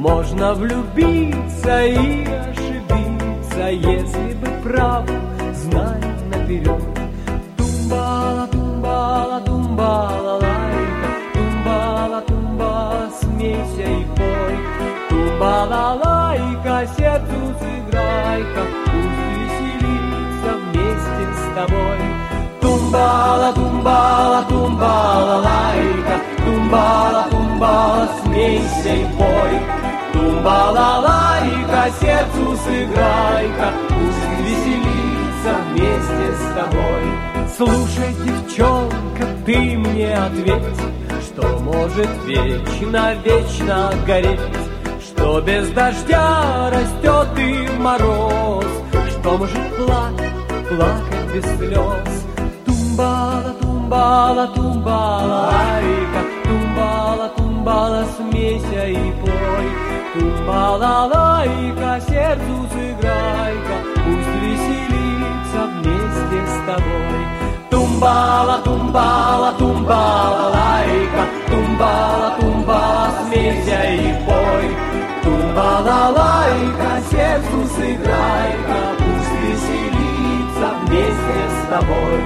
Можно влюбиться и ошибиться, если бы правду знать наперед. Тумбала, тумбала, тумбала, лайка, тумбала, тумбала, смейся и пой. Тумбала, лайка, сердцу сыграй-ка, пусть веселится вместе с тобой. Тумбала, тумбала, тумбала, лайка, тумбала, тумбала, смейся и пой. Тумбала, лайка, сердцу сыграй-ка, пусть веселится вместе с тобой. Слушай, девчонка, ты мне ответь, что может вечно гореть, что без дождя растет и мороз, что может плакать без слез. Тумбала, тумбала, тумбала, лайка, тумбала, тумбала, смейся и пой. Тумбала, лайка, сердцу сыграй-ка, пусть веселится вместе с тобой. Тумбала, тумбала, тумбала, лайка, тумбала, тумбала, смейся и пой. Тумбала, лайка, сердцу сыграй-ка, пусть веселится вместе с тобой.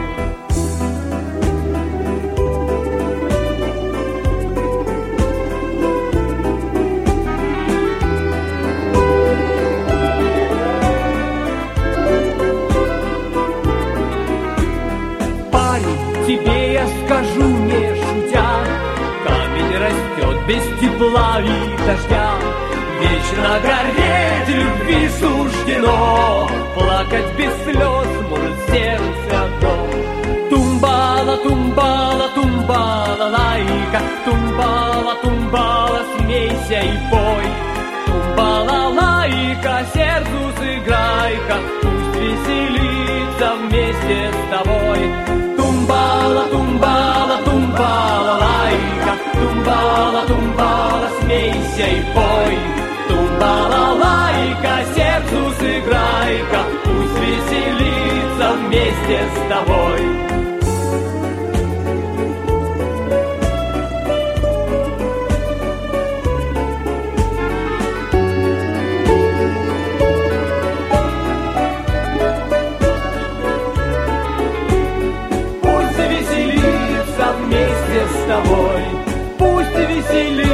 Тебе я скажу, не шутя, камень растет без тепла и дождя. Вечно гореть любви суждено, плакать без слез может сердце одно. Тумбала, тумбала, тумбала, лайка, тумбала, тумбала, смейся и пой. Тумбала, лайка, сердцу сыграй-ка, пусть веселится вместе с тобой. Тумбала, тумбала, тумбала, лайка, тумбала, тумбала, смейся и пой. Тумбала, лайка, сердцу сыграй-ка, пусть веселится вместе с тобой. Вместе с тобой, пусть веселится